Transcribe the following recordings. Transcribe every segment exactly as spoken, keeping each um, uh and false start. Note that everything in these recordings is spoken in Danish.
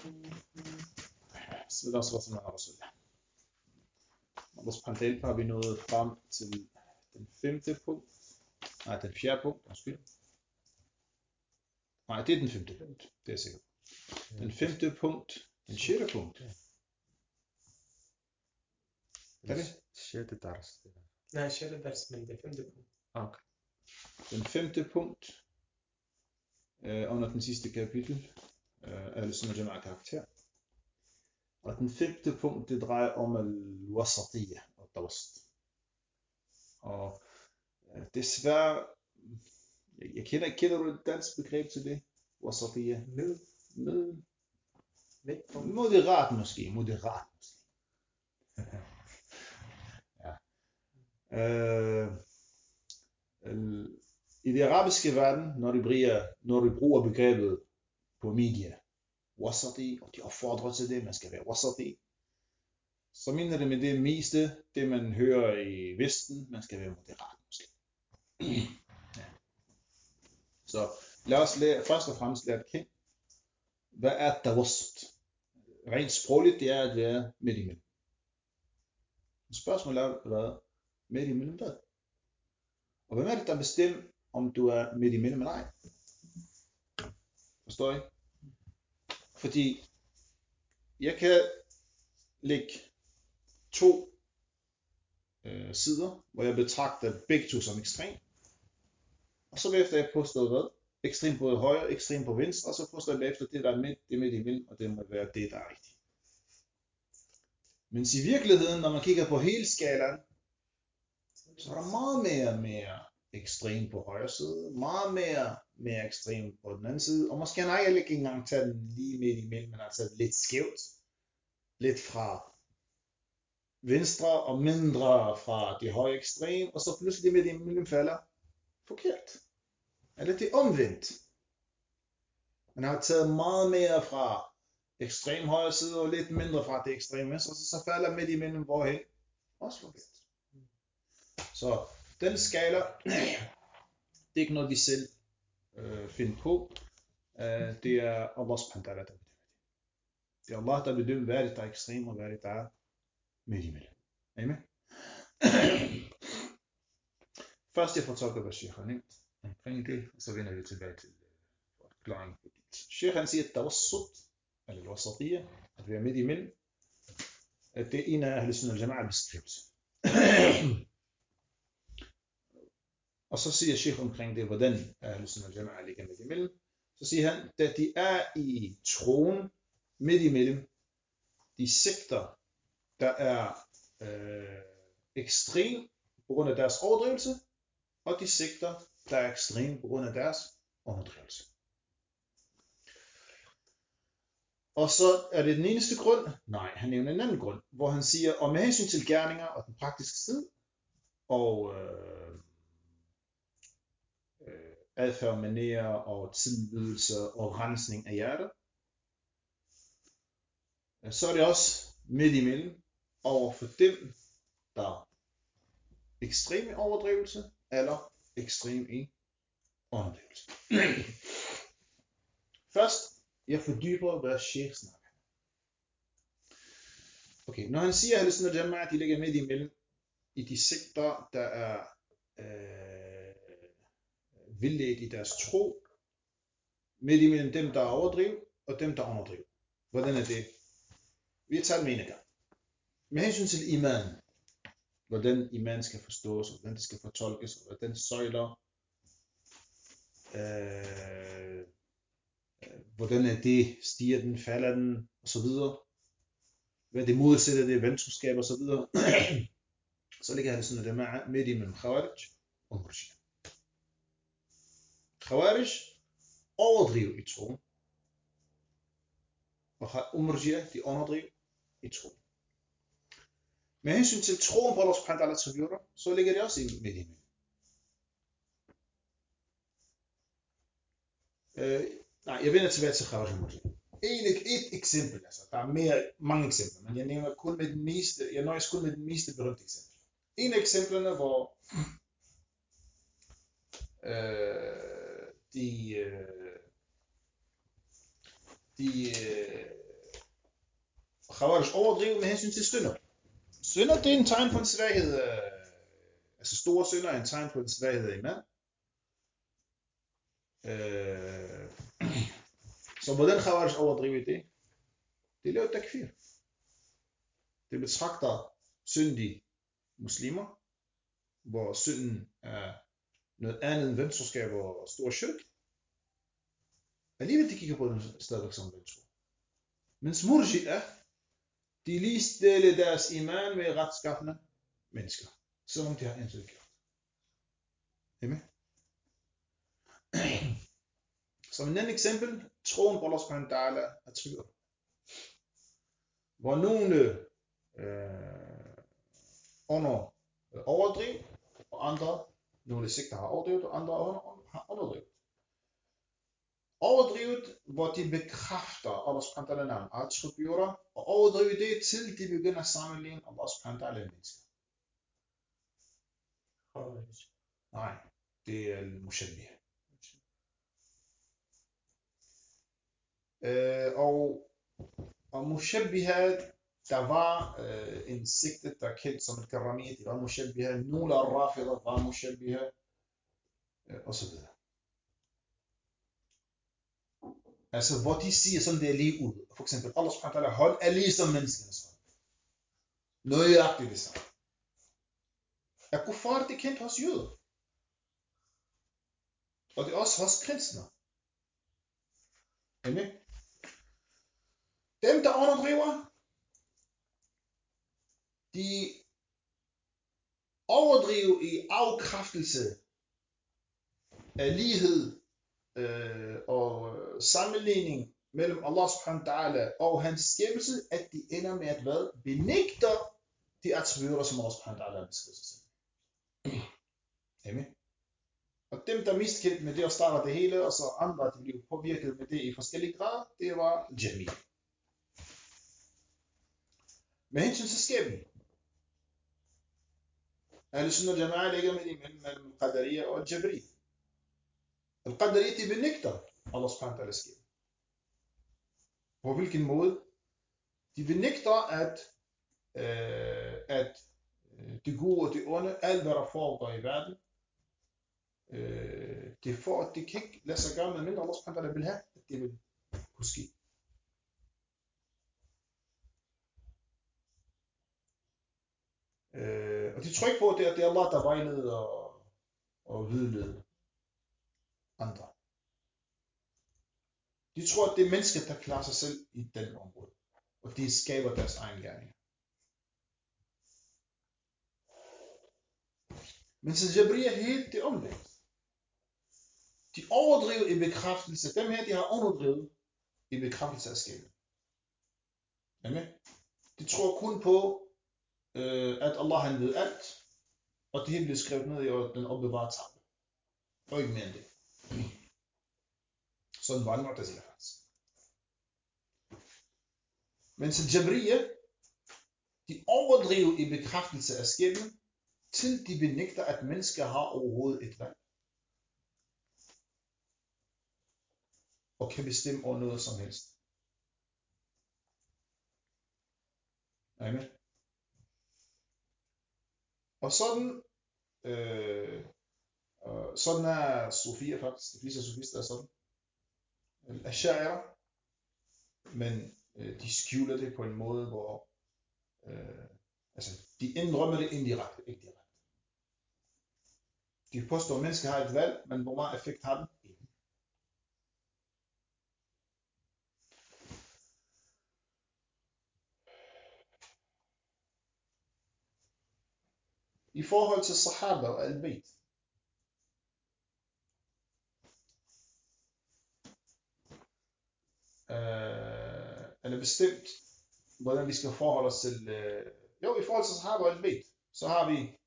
بسم الله والصلاة والسلام على رسول الله. Allah subhanahu wa ta'ala har vi nået frem til den femte punkt. Nej, den fjerde punkt. Undskyld. Nej, det er den femte punkt. Det er jeg sikker på. Den femte punkt. Den sjette punkt. Hvad er det? Sjette dars. Nej, sjette dars, men det femte punkt. Okay. Den femte punkt øh, under den sidste kapitel øh, af Al-Sunnah Jama'a karakter. Og den femte punkt, det drejer om al-wasatiyya og tawasst. Og øh, desværre, jeg, jeg kender, kender du et dansk begreb til det? Wasatiyya? Med. Med. Med. Moderat måske. Moderat måske. Ja. Øh, øh, I det arabiske verden, når de bruger, når de bruger begrebet på media, wasati, og de opfordrer til det, man skal være wasati, så mener det med det meste, det man hører i Vesten, man skal være moderat måske. Ja. Så lad os lære, først og fremmest lære at kende, hvad er tawassut? Rent sprogligt, det er at være midt imellem. Spørgsmålet er, hvad midt imellem hvad? Og hvem er det, der bestemmer, om du er midt imellem eller ej? Forstår I? Fordi jeg kan lægge to øh, sider, hvor jeg betragter begge to som ekstrem. Og så bagefter jeg påstår hvad? Ekstrem på højre, ekstrem på venstre, og så påstår jeg bagefter det, der er midt, det er midt imellem, og det må være det, der er rigtigt. Men i virkeligheden, når man kigger på hele skalaen, så er der meget mere mere ekstrem på højre side, meget mere mere ekstrem på den anden side, og måske har jeg ikke engang taget den lige midt imellem, men altså lidt skævt, lidt fra venstre og mindre fra det høje ekstrem, og så pludselig midt imellem falder forkert. Eller det er omvendt. Man har taget meget mere fra ekstrem højre side og lidt mindre fra det ekstreme venstre, og så, så falder midt imellem hvorhen? Også forkert. Så den skala, det er ikke noget, vi selv øh, finder på. Øh, det er Allah subhanahu wa ta'ala, der bedømmer det. Det er Allah, der bedømmer, hvad er det, der er ekstrem, og hvad er det, der er midt imellem. Amen. Først jeg fortolker, hvad Sheikh har nævnt omkring det, og så vender vi tilbage til forklaringen. Sheikh han siger, at tawassut, eller al-wasatiyya, at være midt imellem, at det er en af Ahl-Sunnah Jama'a beskrivelse. Og så siger Sheikh omkring det, hvordan Ahl-Sunnah Jama'a ligger midt imellem. Så siger han, at de er i troen midt imellem de sekter, der er øh, ekstrem på grund af deres overdrivelse, og de sekter, der er ekstrem på grund af deres underdrivelse. Og så er det den eneste grund? Nej, han nævner en anden grund, hvor han siger, og med hensyn til gerninger og den praktiske side, og øh, øh, adfærd, manerer og tilbydelse og rensning af hjertet, så er det også midt imellem over for dem, der er ekstrem i overdrivelse, eller ekstrem i underdrivelse. Først, jeg fordyber, hvad Sheikh snakker. Okay, når han siger, at Ahl-Sunnah Jama'a, de ligger midt imellem i de sekter, der er øh, vildledt i deres tro, midt imellem dem, der er overdrivet, og dem, der er underdrivet. Hvordan er det? Vi har talt med en gang. Med hensyn til iman, hvordan iman skal forstås, og hvordan det skal fortolkes, og hvordan søjler, øh, hvordan er det, stiger den, falder den, og så videre. Hvad det modsætter det, venskab og så videre. Så ligger han sådan, at det er midt imellem Khawarij og Murji'a. Khawarij overdriver i troen, og Murji'a, de underdriver i troen. Med hensyn til troen på Allah subhanahu wa ta'ala, så ligger det også midt imellem. Øh, nej, jeg vender tilbage til Khawarij og Murji'a. Et, et eksempel, altså. Der er mere, mange eksempler, men jeg nævner kun med den meste, jeg nøjes kun med den meste berømte eksempel. En af eksemplerne, hvor øh, de, øh, de øh, Khawarij overdriver med hensyn til synder. Synder, det er en tegn på en svaghed. Øh, altså store synder er en tegn på en svaghed i iman. Øh, så hvordan Khawarij overdriver det? Det laver takfir. Det betragter syndige muslimer, hvor synden er noget andet end ventroskab og stor shirk. Alligevel de kigger på den stadigvæk som ventro. Mens murji'a, de ligestiller deres iman med retskaffende mennesker, selvom de har intet gjort. Er I med? Som en anden eksempel, troen på Allah subhanahu wa ta'ala er attributter. Hvor nogle øh, under overdriv, og andre, nogle sekter har overdrivet, og andre har underdrivet. Overdrivet, hvor de bekræfter Allah subhanahu wa ta'ala navn attributter, og overdrivet det til de begynder at sammenligne Allah subhanahu wa ta'ala med mennesker. Nej, det er al-mushabbih. Øh, og og mushabbiha, der var øh, en sekte, der er kendt som et karamiyya, de var mushabbiha, nogle af rafida var mushabbiha, øh, og så videre. Altså, hvor de siger sådan, det er lige ud. For eksempel, Allah subhanahu wa ta'ala hånd er lige som menneskenes hånd. Nøjagtigt det samme. Er kuffar det kendt hos jøder? Og det er også hos kristne. Amen. Dem, der underdriver, de overdriver i afkræftelse af lighed øh, og sammenligning mellem Allah subhanahu wa ta'ala og hans skabelse, at de ender med at hvad? Benægter de attributter, som Allah subhanahu wa ta'ala beskriver sig selv. Amen. Og dem, der miskendte med det og starter det hele, og så andre, de blev påvirket med det i forskellige grader, det var Jahmiya. Med hensyn til skæbnen. Ahl Sunnah wal Jama'a ligger mellem Qadariyya og Jabriyya. Al-Qadariyya, de benægter Allah subhanahu wa ta'ala skæbnen. På hvilken måde? De benægter, at, øh, at det gode og det onde, alt hvad der foregår i verden, øh, det er for, at det kan ikke lade sig gøre, med mindre Allah subhanahu wa ta'ala vil have, at det vil kunne ske. Øh, og de tror ikke på, at det er, det er Allah, der vejleder og, og vidleder andre. De tror, at det er mennesker, der klarer sig selv i den område, og de skaber deres egen gerning. Men så Jabriyya helt det omvendt. De overdriver i bekræftelse. Dem her, de har underdrivet i bekræftelse af skæbnen. Amen. De tror kun på, øh, at Allah han ved alt, og det hele bliver skrevet ned i den opbevarede tavle. Og ikke mere end det. Sådan var det, der siger faktisk. Men så Jabriyya, de overdriver i bekræftelse af skæbnen, til de benægter, at mennesker har overhovedet et valg. Og kan bestemme over noget som helst. Amen. Og sådan, øh, øh, sådan er Sofia faktisk, de fleste sofister er sådan. Ash'ara, men øh, de skjuler det på en måde, hvor øh, altså, de indrømmer det indirekte, ikke direkte. De påstår, at mennesker har et valg, men hvor meget effekt har den? Ikke. I forhold til Sahaba og Al-Bayt, øh, eller bestemt, hvordan vi skal forholde os til, øh, jo, i forhold til Sahaba og Al-Bayt, så har vi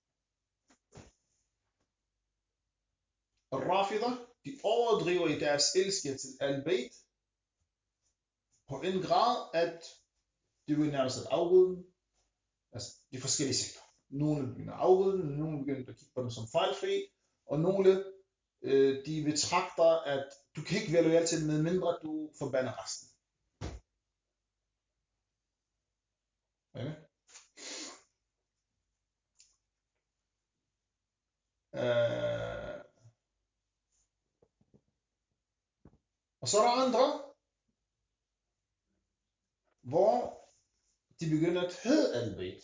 Rafida, de overdriver i deres elske til Al-Bayt på en grad, at de vil nærmest at afrydde dem, altså de forskellige sektorer. Nogle begynder at afrydde dem, nogle begynder at kigge på dem som fejlfri, og nogle øh, de betragter, at du kan ikke være loyal til dem, med mindre du forbander resten. Okay. Uh, og så er der andre, hvor de begynder at hedde Ahlul-Bayt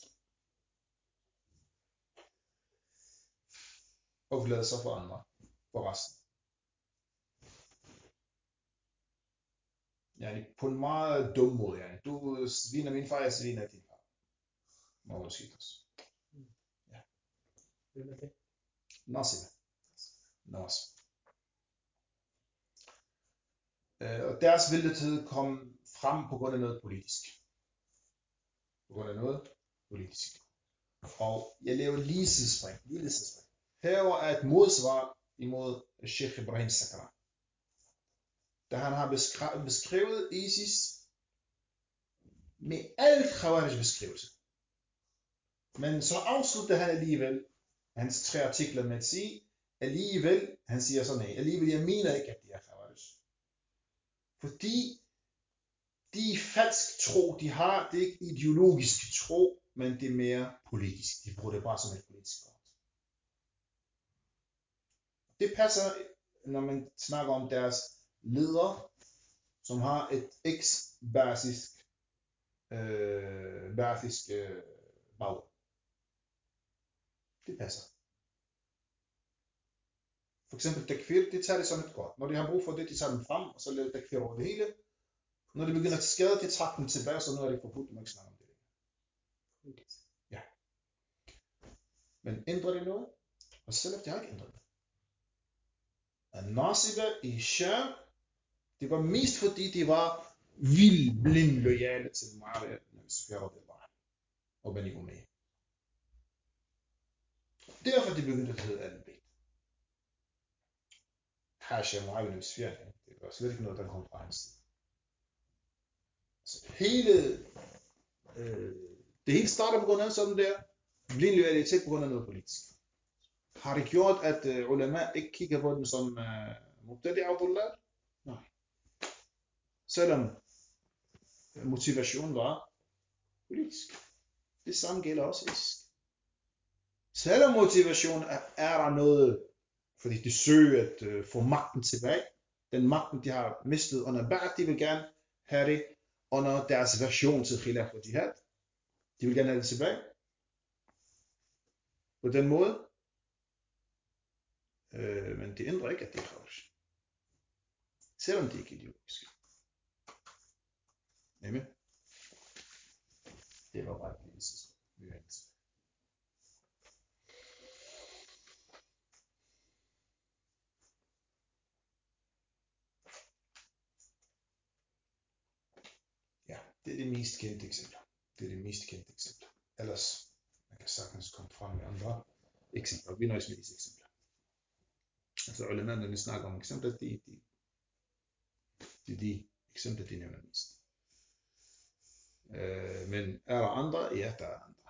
og glæde sig for andre, for resten. Ja, på en meget dum måde. Ja. Du sviner min far, jeg sviner din far. Må det ske også. Ja. Hvem er det? Nasib. Nasib. Uh, og deres vildthed kom frem på grund af noget politisk. På grund af noget politisk. Og jeg laver lige sidespring. Lige sidespring. Her er et modsvar imod Sheikh Ibrahim Sakran. Da han har beskrevet, beskrevet ISIS med alt Khawarij beskrivelse. Men så afslutter han alligevel hans tre artikler med at sige, alligevel, han siger så nej, alligevel jeg mener ikke, at de er Khawarij. Fordi de falsk tro, de har, det er ikke ideologisk tro, men det er mere politisk. De bruger det bare som et politisk ord. Det passer, når man snakker om deres ledere, som har et eks-basisk øh, basisk øh, bag. Det passer. For eksempel takfir, det tager det som et godt. Når de har brug for det, de tager dem frem, og så laver takfir over det hele. Når de begynder at skade, de trækker dem tilbage, så nu er det forbudt, du må ikke snakke om det. Ja. Men ændrer det noget? Og selv om de har ikke ændret det. Nasiba i Sham, det var mest fordi de var vildt blind loyale til Muawiyah og Bani Umayyah. Derfor de begyndte at hedde Ahlul-Bayt. Hasha Muawiyah ibn Sufyan, det var slet ikke noget, der kom fra hans side. Så hele, øh, det hele starter på grund af sådan der blind loyalitet på grund af noget politisk. Har det gjort, at uh, ulama ikke kigger på dem som uh, mubtadi Abdullah? Nej. Selvom motivationen var politisk. Det samme gælder også isk. Selvom motivationen er, er der noget, fordi de søger at uh, få magten tilbage. Den magten, de har mistet under Ba'ath, de vil gerne have det under deres version til khilaf og jihad. De vil gerne have det tilbage. På den måde. Øh, men det ændrer ikke, at det er Khawarij. Selvom det ikke er ideologisk. Amen. Det var bare et lille sidste. Vi er til. Ja, det er det mest kendte eksempler. Det er det mest kendte eksempler. Ellers, man kan sagtens komme frem med andre eksempler. Vi nøjes med disse eksempler. Altså, ulema, når vi snakker om eksempler, det er de, de, de eksempler, de nævner mest. Øh, men er der andre? Ja, der er andre.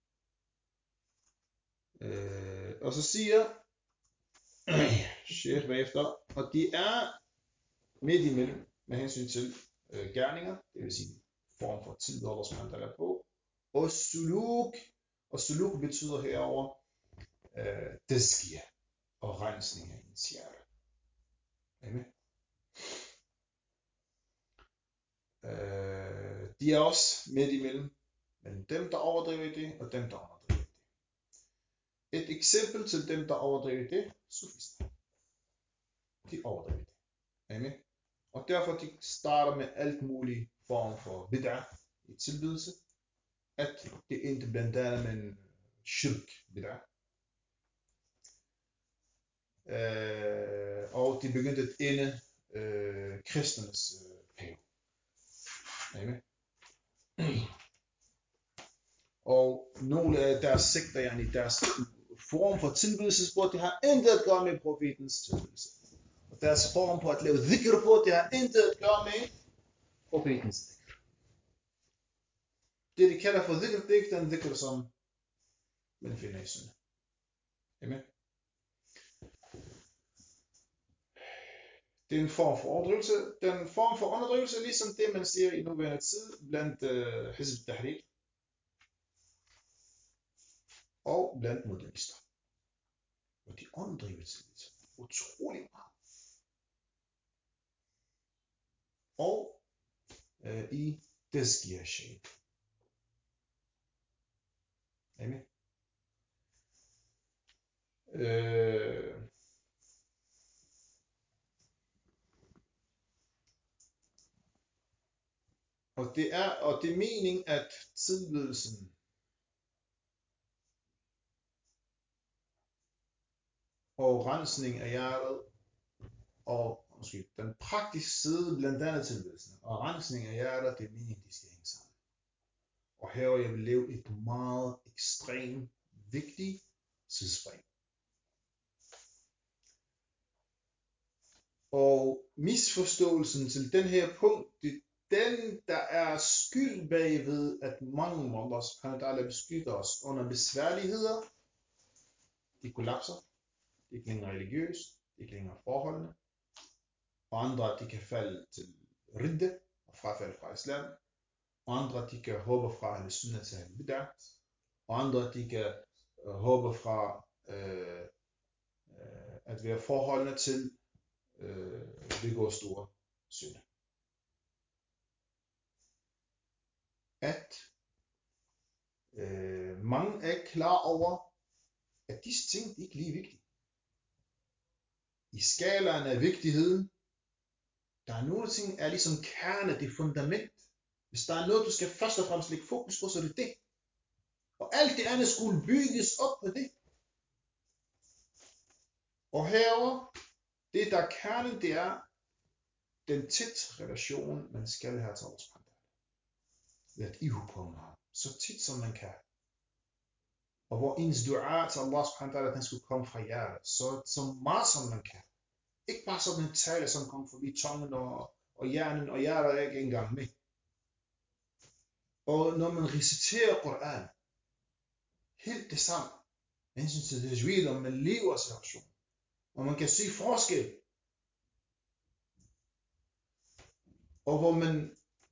Øh, og så siger Sheikh bagefter, og de er midt imellem med hensyn til øh, gerninger, det vil sige form for tid, Allah subhanahu wa ta'ala på, og suluk, og suluk betyder herover øh, tazkiyah og rensning af ens hjerte. Amen. Øh, de er også midt imellem, mellem dem, der overdriver det, og dem, der overdriver det. Et eksempel til dem, der overdriver det, sufister. De overdriver det. Amen. Og derfor de starter med alt muligt form for bid'ah i tilbedelse, at det ikke blandt andet med en shirk bid'ah. Øh, og de begyndte at ende øh, kristnernes øh, pave. Amen. Og nogle af deres sekter, yani deres form for tilbedelsesbrud, det har intet at gøre med profetens tilbedelse. Og deres form på at lave dhikr på, det har intet at gøre med profetens dhikr. Det de kalder for dhikr, det er ikke den dhikr, som man finder i sunnah. Amen. Det er en form for overdrivelse. Den form for underdrivelse, ligesom det man siger i nuværende tid blandt uh, Hizb Tahrir. og blandt modernister. Og de overdriver tilbedelse utrolig meget. Og øh, i tazkiyah. Amen. Øh, og det er og det er meningen, at tilbedelsen og rensning af hjertet og måske den praktiske side blandt andet tilbedelsen og rensning af hjertet, det er meningen, de skal hænge sammen. Og her vil jeg leve et meget ekstremt vigtigt tidsspring. Og misforståelsen til den her punkt, det er den, der er skyld bagved, at mange af Allah subhanahu wa ta'ala beskytter os under besværligheder. De kollapser, de er ikke længere religiøse, de er ikke længere forholdene. Og andre, de kan falde til ridde og frafald fra islam. Og andre, de kan hoppe fra al-sunnah til al-bid'ah. Og andre, de kan uh, hoppe fra uh, uh, at være forholdene til uh, begå store synder. At uh, mange er klar over, at disse ting de er ikke lige vigtige. I skalaen af vigtigheden, der er nogle ting, er ligesom kerne, det fundament. Hvis der er noget, du skal først og fremmest lægge fokus på, så er det det. Og alt det andet skulle bygges op på det. Og herover, det der er kernen, det er den tæt relation, man skal have til Allah subhanahu wa ta'ala. Ved at ihupkomme ham, så tit som man kan. Og hvor ens dua til Allah subhanahu wa ta'ala, den skulle komme fra hjertet, så, så meget som man kan. Ikke bare sådan en tale, som kommer forbi tungen og, og hjernen, og hjertet er ikke engang med. Og når man reciterer Koran, helt det samme, hensyn til det tajwid, om man lever situation, og man kan se forskel, og hvor man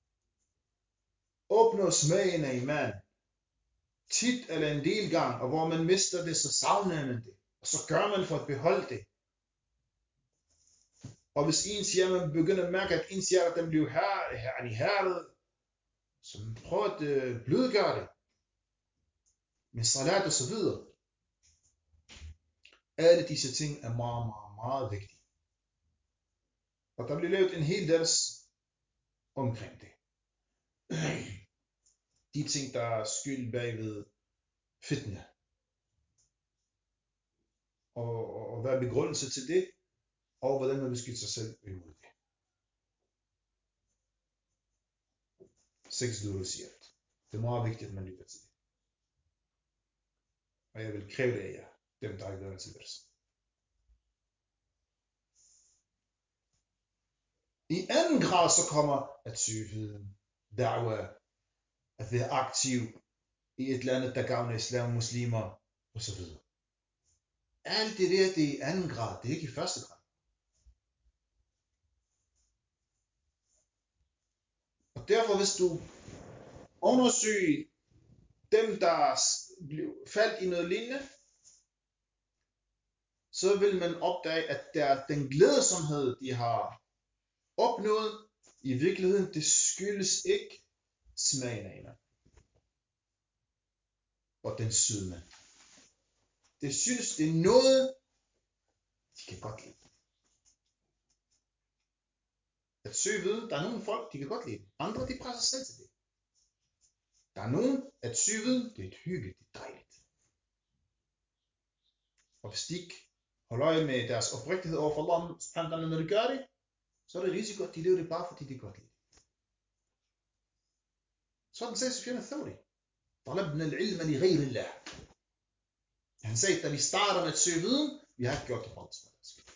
opnår smagen af iman, tit eller en del gang, og hvor man mister det, så savner man det, og så gør man for at beholde det. Og hvis ens hjerte begynder at mærke, at ens hjerte den bliver her, her i hjertet, så man prøver at øh, blødgøre det med salat og så videre. Alle disse ting er meget, meget, meget vigtige. Og der bliver lavet en hel del omkring det. De ting, der er skyld bagved fitna. Og, og, og hvad er begrundelse til det? Og hvordan man beskytter sig selv imod det. Seks dødsiert. Det er meget vigtigt, at man lytter til det. Og jeg vil kræve det af jer, dem der ikke gør til vers. I anden grad så kommer at søge viden, da'wah, at være aktiv i et eller andet, der gavner islam, muslimer osv. Alt det der, det er i anden grad, det er ikke i første grad. Og derfor hvis du undersøger dem, der faldt i noget lignende, så vil man opdage, at der, den glædsomhed, de har opnået, i virkeligheden, det skyldes ikke smagen af iman. Og den sødme. Det synes, det er noget, de kan godt lide. At søge viden, der er nogle folk, de kan godt lide. Andre, de presser selv til det. Der er nogen, at søge viden, det er et hygge, det er dejligt. Og hvis de ikke holder øje med deres oprigtighed overfor Allah, subhanahu, når de gør det, så er det risiko, at de lever det bare, fordi de godt lide. Sådan sagde Sufyan al-Thawri. طلبنا العلم لغير الله. Han sagde, da vi starter med at søge viden, vi har ikke gjort det for Allahs skyld.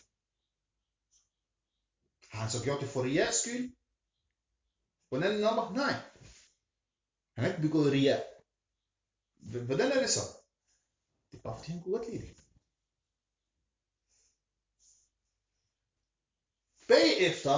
Har han så gjort det for rias skyld? På en anden nummer? Nej. Han har ikke begået ria. Hvordan er det så? Det er bare fordi han kunne godt lide det. Bagefter,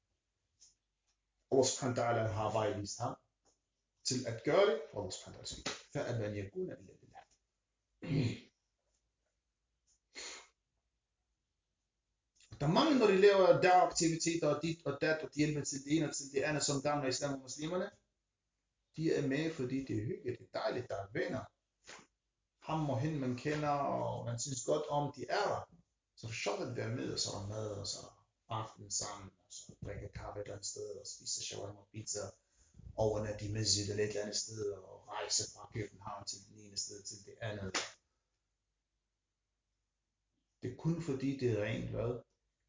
Allah subhanahu wa ta'ala har vejvist ham til at gøre det for Allah subhanahu wa ta'ala. فَأَبَنْ يَكُونَ إِلَّا لِلَّهِ. Der er mange, når de laver dagaktiviteter og dit og dat, og de hjælper til det ene og til det andet, som gavner islam og muslimerne. De er med, fordi det er hyggeligt, det er dejligt, der er venner. Ham og hende, man kender, og man synes godt om, de er der. Så det er sjovt at være med, og så er der mad, og så er der aften sammen, og så drikke kaffe et eller andet sted, og spise shawarma og pizza, overnat i masjid eller et eller andet sted, og rejse fra København til den ene sted til det andet. Det er kun fordi, det er rent hvad?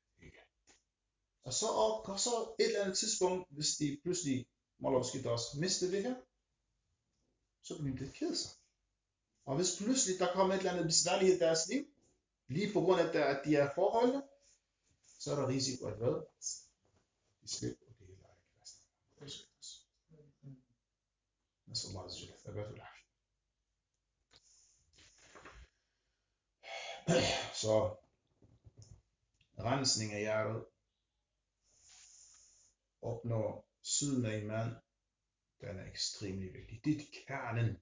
Og så, og så et eller andet tidspunkt, hvis de pludselig måske også mister det her, så kan de blive kede sig. Og hvis pludselig der kommer et eller andet besværlighed i deres liv, lige på grund af at de er forholdene, så er der risiko at hvad? De slipper det hele af klassen. نسأل الله عز وجل الثبات والعافية. Så rensning af hjertet opnår syden af iman, den er ekstremt vigtig. Det er kernen.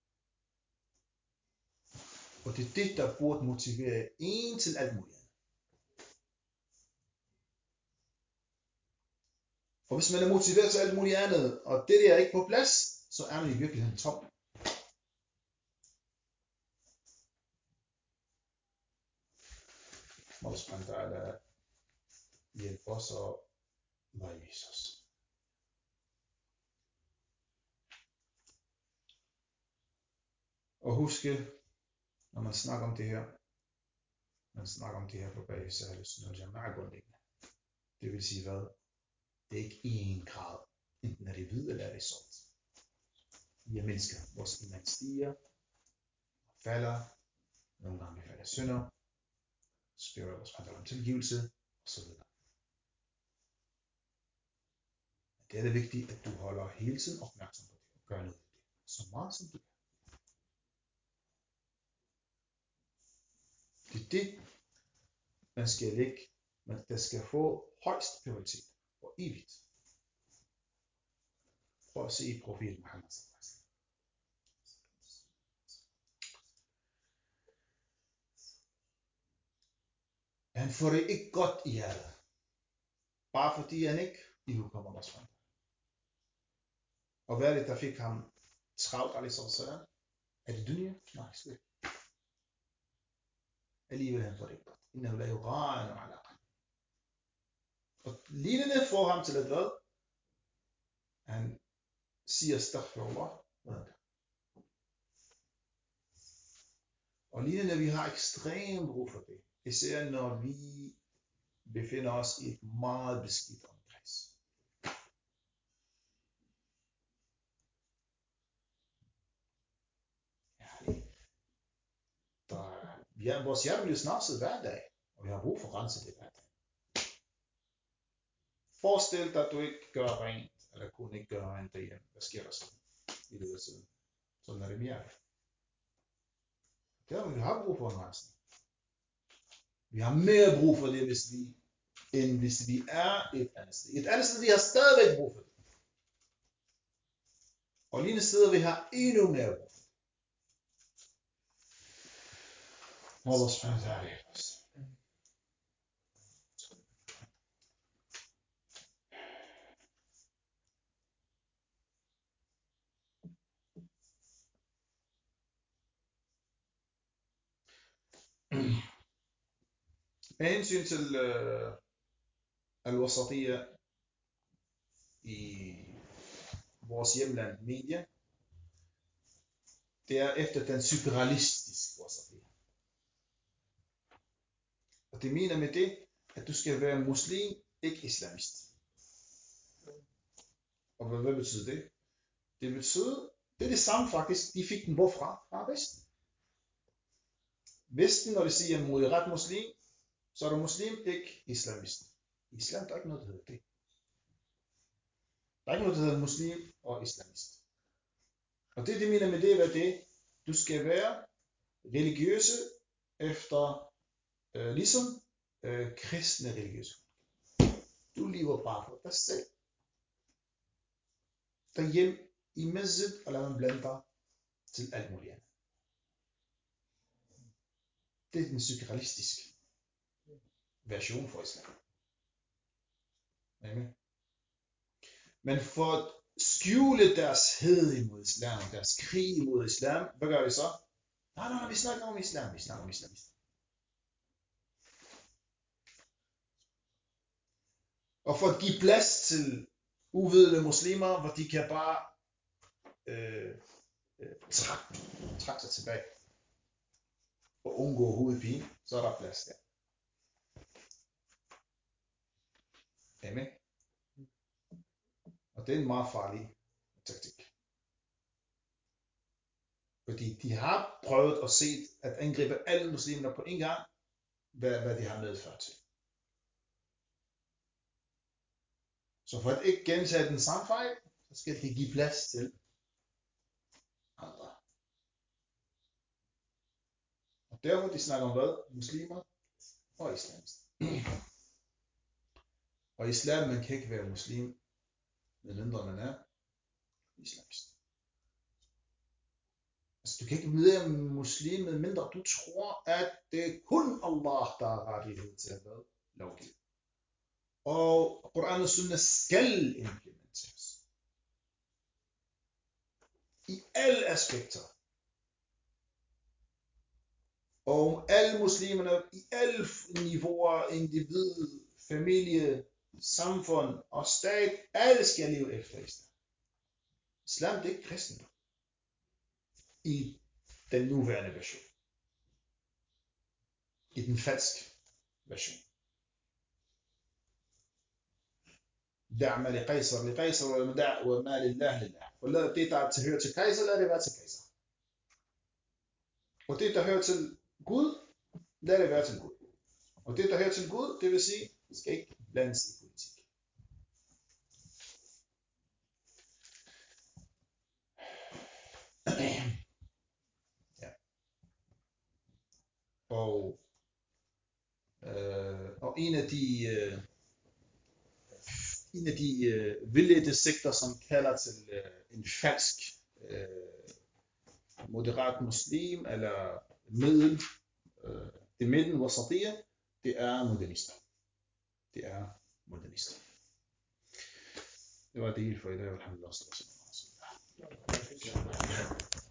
Og det er det, der burde motivere en til alt muligt. Og hvis man er motiveret til alt muligt andet, og det der er ikke på plads, så er man i virkeligheden tom. Allah subhanahu wa ta'ala hjælper os og vejviser os. Og huske, når man snakker om det her, man snakker om det her på basis af Ahl-Sunnah wal Jama'a grundlæggende. Det vil sige hvad? Det er ikke én grad. Enten er det hvid eller er det sort. Vi er mennesker. Vores iman stiger, falder, nogle gange vi falder synder, spørger os om tilgivelse, osv. Det er det vigtigt, at du holder hele tiden opmærksom på det, og gør noget ved det, så meget som du kan. Det er det, man skal lægge, man der skal få højst prioritet og evigt. Prøv at se i profeten Muhammed. Han får det ikke godt i hjertet, bare fordi han ikke ihukommer os frem. Og hvad er det, der fik ham travlt, alaihissalam? Er det dunya? Nej, slet ikke. Alligevel han får det ikke godt. Innahu la yughanu ala qalbi. Og lignende får ham til at hvad? Han siger astaghfirullah. Og lignende, vi har ekstremt brug for det. Især når vi befinder os i et meget beskidt omkreds. Der, vi er, vores hjerte bliver snapset hver dag, og vi har brug for at rense det hver dag. Forestil dig, at du ikke gør rent, eller kun ikke gør rent derhjemme. Hvad sker der så i løbet af tiden? Sådan er det mere. Der vi har brug for en rensning. Vi har mere brug for det, hvis vi, end hvis vi er et andet sted. Et andet sted, vi har stadigvæk brug for det. Og lignende steder, vi har endnu mere brug for det. Allah subhanahu wa ta'ala. Med hensyn til uh, al-wasatiyya i vores hjemland Media, det er efter den superalistiske wasatiyya. Og det mener med det, at du skal være muslim, ikke islamist. Og hvad, hvad betyder det? Det betyder, det er det samme faktisk, de fik den hvorfra? Fra Vesten. Vesten, når de siger moderat muslim, så er du muslim, ikke islamist. I islam der er ikke noget, der hedder det. Der er ikke noget, der hedder muslim og islamist. Og det, de mener med det, hvad det? Du skal være religiøse efter, øh, ligesom øh, kristne religiøse. Du lever bare for dig selv. Derhjemme i masjid, og lad man blande dig til alt muligt andet. det er den psykorealistiske version for islam. Amen. Men for at skjule deres had imod islam, deres krig imod islam, hvad gør de så? Nej, nej, vi snakker om islam, vi snakker om islam. Og for at give plads til uvidende muslimer, hvor de kan bare øh, øh, trække, trække sig tilbage og undgå hovedpine, så er der plads der. Amen. Og det er en meget farlig taktik. Fordi de har prøvet at se at angribe alle muslimer på en gang, hvad, hvad de har medført til. Så for at ikke gentage den samme fejl, så skal de give plads til andre. Og derfor de snakker om hvad? Muslimer og islamister. Og islam, man kan ikke være muslim, medmindre man er islamist. Altså, du kan ikke være muslim, medmindre du tror, at det er kun Allah, der har rettighed til at være lovgive. Og Koran og Sunna skal implementeres. I alle aspekter. Og alle muslimerne, i alle niveauer, individ, familie, samfund og stat, alle skal leve efter islam. Islam det er ikke kristen. I den nuværende version. I den falske version. دع ما لقيصر لقيصر وما لله لله. Og det der til hører til kejser, lad det være til kejser. Og det der hører til Gud, lad det være til Gud. Og det der hører til Gud, det vil sige, det skal ikke blandes i politik. Ja. Og øh, og en af de øh, en af de øh, vildledte sekter, som kalder til øh, en falsk øh, moderat muslim, eller middel, øh, det midten wasatiyya, det er modernister. Det er modernister. Det var det hele for i dag. Alhamdulillah.